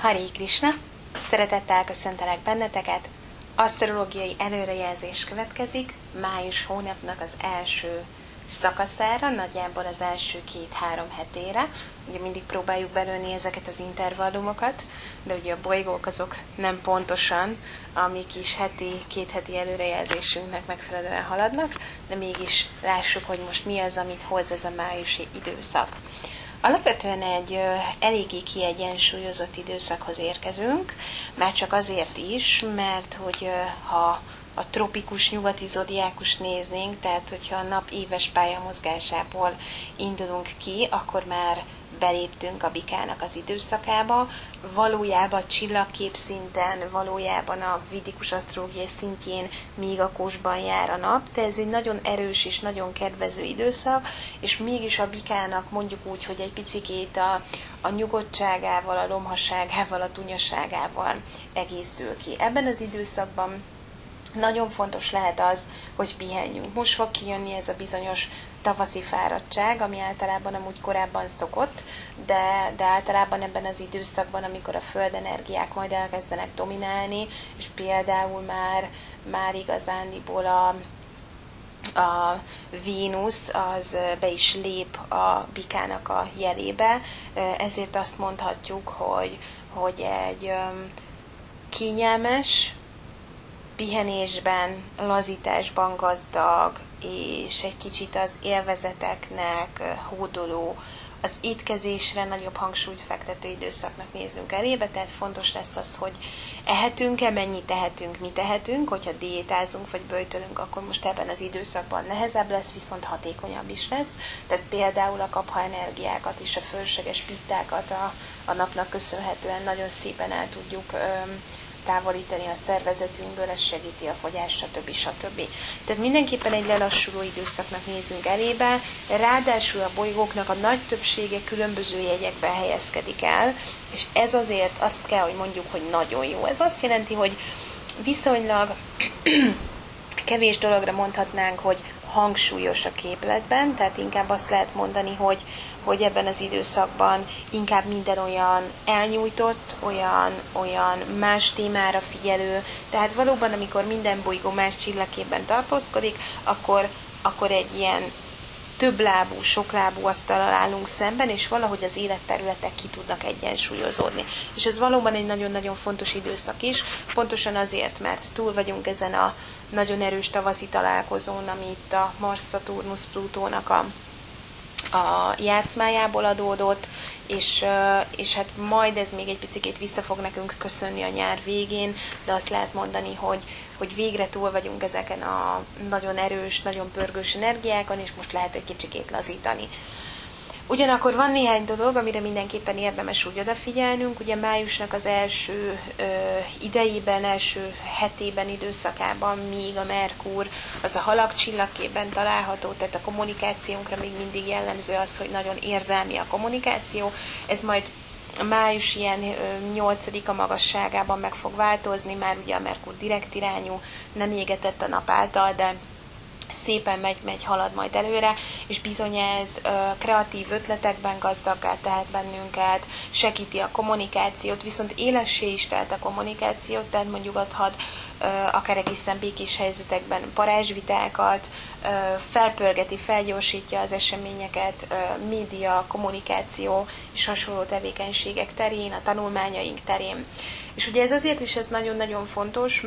Hari Krishna! Szeretettel köszöntelek benneteket! Asztrológiai előrejelzés következik május hónapnak az első szakaszára, nagyjából az első 2-3 hetére. Ugye mindig próbáljuk belőni ezeket az intervallumokat, de ugye a bolygók azok nem pontosan a mi kis két heti előrejelzésünknek megfelelően haladnak, de mégis lássuk, hogy most mi az, amit hoz ez a májusi időszak. Alapvetően egy eléggé kiegyensúlyozott időszakhoz érkezünk, már csak azért is, mert hogy ha a tropikus nyugati zodiákus néznénk, tehát hogyha a nap éves pályamozgásából indulunk ki, akkor már beléptünk a bikának az időszakába. Valójában csillagkép szinten, valójában a védikus asztrológiai szintjén még a kósban jár a nap, de ez egy nagyon erős és nagyon kedvező időszak, és mégis a bikának mondjuk úgy, hogy egy picikét a nyugodtságával, a lomhasságával, a tunyaságával egészül ki. Ebben az időszakban nagyon fontos lehet az, hogy pihenjünk. Most fog kijönni ez a bizonyos tavaszi fáradtság, ami általában amúgy korábban szokott, de általában ebben az időszakban, amikor a földenergiák majd elkezdenek dominálni, és például már igazándiból a Vénusz az be is lép a bikának a jelébe, ezért azt mondhatjuk, hogy egy kényelmes, pihenésben, lazításban gazdag, és egy kicsit az élvezeteknek hódoló, az étkezésre nagyobb hangsúlyt fektető időszaknak nézünk elébe, tehát fontos lesz az, hogy ehetünk-e, mennyit tehetünk, mit tehetünk, hogyha diétázunk vagy böjtölünk, akkor most ebben az időszakban nehezebb lesz, viszont hatékonyabb is lesz. Tehát például a kapha energiákat és a fölösleges pittákat a napnak köszönhetően nagyon szépen el tudjuk távolítani a szervezetünkből, ez segíti a fogyást, stb. Tehát mindenképpen egy lelassuló időszaknak nézünk elébe, ráadásul a bolygóknak a nagy többsége különböző jegyekben helyezkedik el, és ez azért azt kell, hogy mondjuk, hogy nagyon jó. Ez azt jelenti, hogy viszonylag kevés dologra mondhatnánk, hogy hangsúlyos a képletben, tehát inkább azt lehet mondani, hogy ebben az időszakban inkább minden olyan elnyújtott, olyan más témára figyelő, tehát valóban, amikor minden bolygó más csillagképben tartózkodik, akkor egy ilyen többlábú, soklábú asztallal állunk szemben, és valahogy az életterületek ki tudnak egyensúlyozódni. És ez valóban egy nagyon-nagyon fontos időszak is, pontosan azért, mert túl vagyunk ezen a nagyon erős tavaszi találkozón, ami itt a Mars-Szaturnusz-Plutónak a játszmájából adódott, és hát majd ez még egy picit vissza fog nekünk köszönni a nyár végén, de azt lehet mondani, hogy végre túl vagyunk ezeken a nagyon erős, nagyon pörgős energiákon, és most lehet egy kicsikét lazítani. Ugyanakkor van néhány dolog, amire mindenképpen érdemes úgy odafigyelnünk. Ugye májusnak az első idejében, első hetében, időszakában még a Merkur az a halak csillagképben található, tehát a kommunikációnkra még mindig jellemző az, hogy nagyon érzelmi a kommunikáció. Ez majd a május ilyen 8. magasságában meg fog változni, már ugye a Merkur direkt irányú, nem égetett a nap által, de szépen megy, halad majd előre, és bizony ez kreatív ötletekben gazdaggá tehet bennünket, segíti a kommunikációt, viszont élessé is tehet a kommunikációt, tehát mondjuk adhat akár egészen békés helyzetekben parázsvitákat, felpörgeti, felgyorsítja az eseményeket, média, kommunikáció és hasonló tevékenységek terén, a tanulmányaink terén. És ugye ez azért is ez nagyon-nagyon fontos,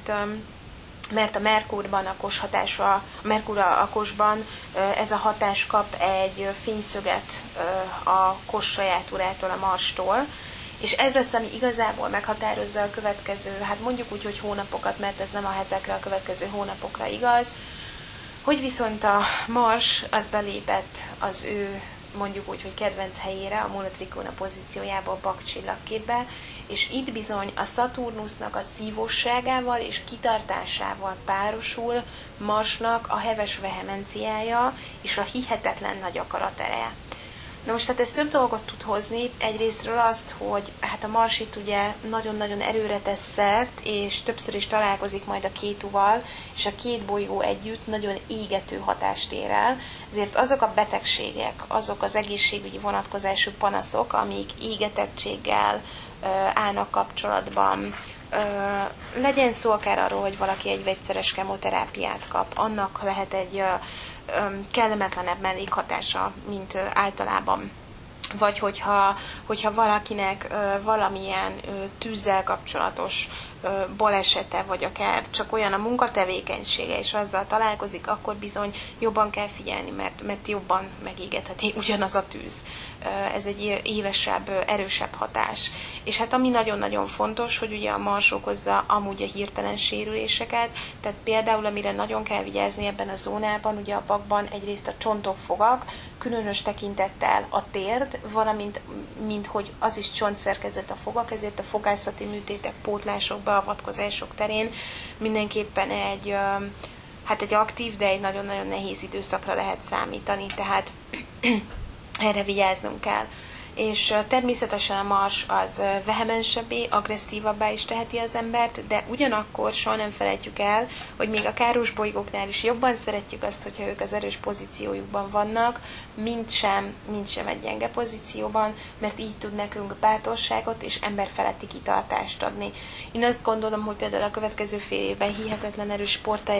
mert a Merkurban, a kos hatásra, a Merkur a kosban ez a hatás kap egy fényszöget a kos sajátúrától, a Marstól, és ez lesz, ami igazából meghatározza a következő, hát mondjuk úgy, hogy hónapokat, mert ez nem a hetekre, a következő hónapokra igaz, hogy viszont a Mars az belépett az ő, mondjuk úgy, hogy kedvenc helyére, a Mula Trikóna pozíciójába, a Bak csillagképbe, és itt bizony a Szaturnusznak a szívosságával és kitartásával párosul Marsnak a heves vehemenciája és a hihetetlen nagy akaratereje. Na most hát ez több dolgot tud hozni, egyrésztről azt, hogy hát a Mars itt ugye nagyon-nagyon erőre tesz szert, és többször is találkozik majd a Kétuval, és a két bolygó együtt nagyon égető hatást ér el, ezért azok a betegségek, azok az egészségügyi vonatkozású panaszok, amik égetettséggel állnak kapcsolatban. Legyen szó akár arról, hogy valaki egy vegyszeres kemoterápiát kap, annak lehet egy kellemetlenebb mellékhatása, mint általában. Vagy hogyha valakinek valamilyen tűzzel kapcsolatos balesete, vagy akár csak olyan a munkatevékenysége, és azzal találkozik, akkor bizony jobban kell figyelni, mert jobban megégetheti ugyanaz a tűz. Ez egy élesebb, erősebb hatás. És hát ami nagyon-nagyon fontos, hogy ugye a mars okozza amúgy a hirtelen sérüléseket, tehát például amire nagyon kell vigyázni ebben a zónában, ugye a bakban egyrészt a csontok, fogak, különös tekintettel a térd, valamint hogy az is csontszerkezet a fogak, ezért a fogászati műtétek, pótlások, beavatkozások terén mindenképpen egy aktív, de egy nagyon-nagyon nehéz időszakra lehet számítani, tehát erre vigyáznunk kell. És természetesen a mars az vehemensebbé, agresszívabbá is teheti az embert, de ugyanakkor soha nem felejtjük el, hogy még a káros bolygóknál is jobban szeretjük azt, hogyha ők az erős pozíciójukban vannak, mint sem egy gyenge pozícióban, mert így tud nekünk bátorságot és emberfeletti kitartást adni. Én azt gondolom, hogy például a következő fél évben hihetetlen erős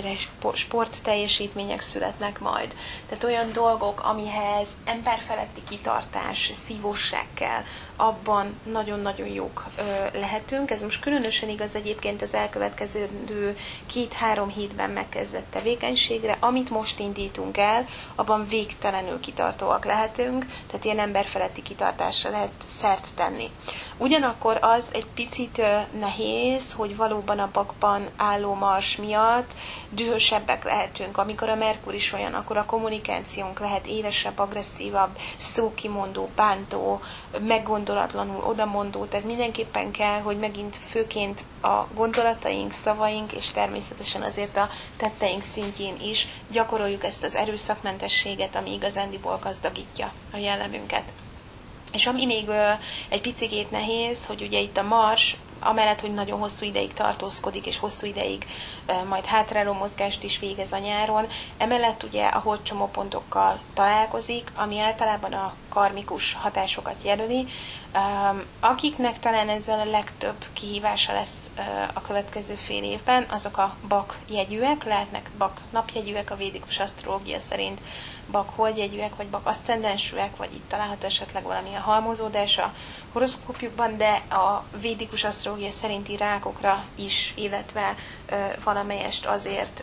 sportteljesítmények születnek majd. Tehát olyan dolgok, amihez emberfeletti kitartás, szívóság kell, abban nagyon-nagyon jók lehetünk. Ez most különösen igaz egyébként az elkövetkező 2-3 hétben megkezdett tevékenységre, amit most indítunk el, abban végtelenül kitartóak lehetünk, tehát ilyen emberfeletti kitartásra lehet szert tenni. Ugyanakkor az egy picit nehéz, hogy valóban a bakban álló mars miatt dühösebbek lehetünk. Amikor a Merkur is olyan, akkor a kommunikációnk lehet élesebb, agresszívabb, szókimondó, bántó, meggondolatlanul odamondó, tehát mindenképpen kell, hogy megint főként a gondolataink, szavaink, és természetesen azért a tetteink szintjén is gyakoroljuk ezt az erőszakmentességet, ami igazándiból gazdagítja a jellemünket. És ami még egy picikét nehéz, hogy ugye itt a mars, amellett, hogy nagyon hosszú ideig tartózkodik, és hosszú ideig majd hátráló mozgást is végez a nyáron, emellett ugye a holdcsomópontokkal találkozik, ami általában a karmikus hatásokat jelöli. Akiknek talán ezzel a legtöbb kihívása lesz a következő fél évben, azok a bak jegyűek, lehetnek bak napjegyűek a védikus asztrológia szerint, bak holdjegyűek, vagy bak aszcendensűek, vagy itt található esetleg valamilyen halmozódás a horoszkópjukban, de a védikus asztrológia szerinti rákokra is, illetve valamelyest azért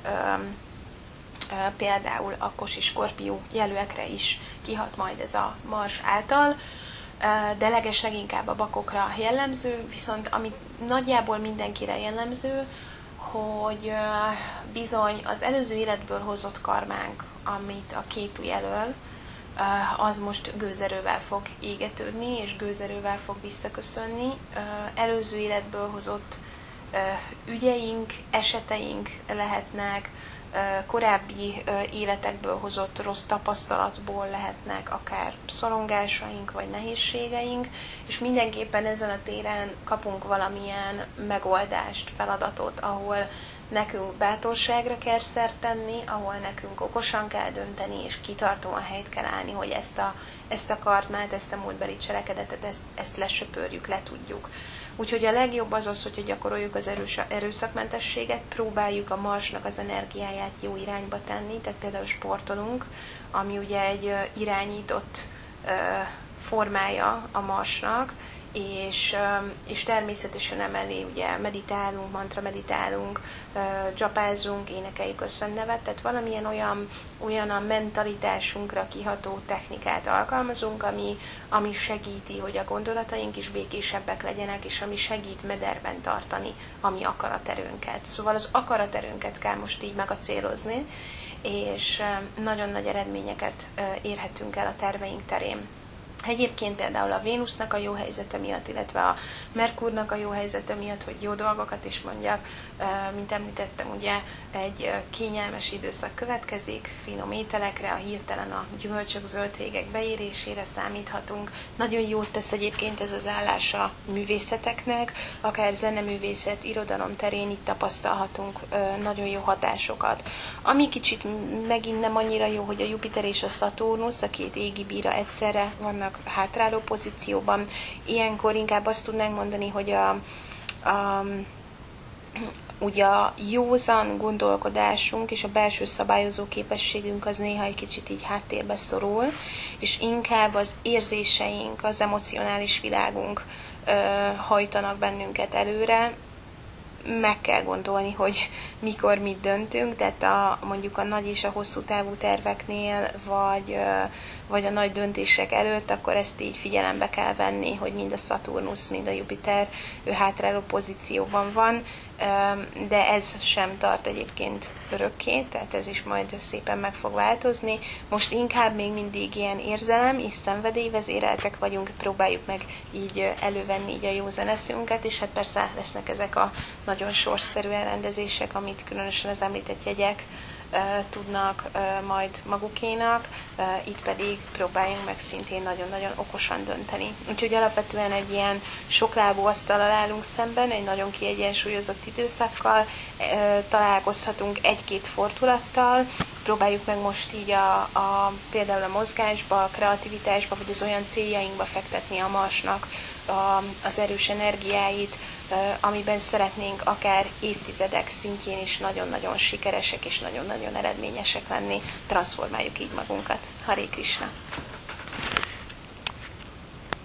például a kosi skorpió jelölekre is kihat majd ez a mars által, de leginkább a bakokra jellemző, viszont ami nagyjából mindenkire jellemző, hogy bizony az előző életből hozott karmánk, amit a kétu jelöl, az most gőzerővel fog égetődni, és gőzerővel fog visszaköszönni. Előző életből hozott ügyeink, eseteink lehetnek, korábbi életekből hozott rossz tapasztalatból lehetnek akár szorongásaink, vagy nehézségeink, és mindenképpen ezen a téren kapunk valamilyen megoldást, feladatot, ahol nekünk bátorságra kell szert tenni, ahol nekünk okosan kell dönteni, és kitartóan helyt kell állni, hogy ezt a karmát, ezt a múltbeli cselekedetet, ezt lesöpörjük, letudjuk. Úgyhogy a legjobb az, hogyha gyakoroljuk az erőszakmentességet, próbáljuk a marsnak az energiáját jó irányba tenni, tehát például sportolunk, ami ugye egy irányított formája a marsnak, és természetesen emellé ugye meditálunk, mantra meditálunk, dzsapázunk, énekeljük a szentnevet, tehát valamilyen olyan a mentalitásunkra kiható technikát alkalmazunk, ami segíti, hogy a gondolataink is békésebbek legyenek, és ami segít mederben tartani a mi akaraterőnket. Szóval az akaraterőnket kell most így megacélozni, és nagyon nagy eredményeket érhetünk el a terveink terén. Egyébként például a Vénusznak a jó helyzete miatt, illetve a Merkurnak a jó helyzete miatt, hogy jó dolgokat is mondjak, mint említettem, ugye egy kényelmes időszak következik, finom ételekre, a hirtelen a gyümölcsök, zöldségek beérésére számíthatunk. Nagyon jót tesz egyébként ez az állás a művészeteknek, akár zeneművészet, irodalom terén itt tapasztalhatunk nagyon jó hatásokat. Ami kicsit megint nem annyira jó, hogy a Jupiter és a Szaturnusz, a két égi bíra egyszerre vannak vannak hátráló pozícióban. Ilyenkor inkább azt tudnánk mondani, hogy ugye a józan gondolkodásunk és a belső szabályozó képességünk az néha egy kicsit így háttérbe szorul, és inkább az érzéseink, az emocionális világunk hajtanak bennünket előre. Meg kell gondolni, hogy mikor mit döntünk, tehát mondjuk a nagy és a hosszú távú terveknél, vagy a nagy döntések előtt, akkor ezt így figyelembe kell venni, hogy mind a Szaturnusz, mind a Jupiter hátráló pozícióban van, de ez sem tart egyébként örökké, tehát ez is majd szépen meg fog változni. Most inkább még mindig ilyen érzelem és szenvedélyvezéreltek vagyunk, próbáljuk meg így elővenni így a józan eszünket, és hát persze lesznek ezek a nagyon sorsszerű elrendezések, amit különösen az említett jegyek tudnak majd magukénak, itt pedig próbáljunk meg szintén nagyon-nagyon okosan dönteni. Úgyhogy alapvetően egy ilyen soklábú asztallal állunk szemben, egy nagyon kiegyensúlyozott időszakkal, találkozhatunk egy-két fordulattal, próbáljuk meg most így például a mozgásba, a kreativitásba, vagy az olyan céljainkba fektetni a Marsnak az erős energiáit, amiben szeretnénk akár évtizedek szintjén is nagyon-nagyon sikeresek és nagyon-nagyon eredményesek lenni. Transformáljuk így magunkat. Hare Krishna!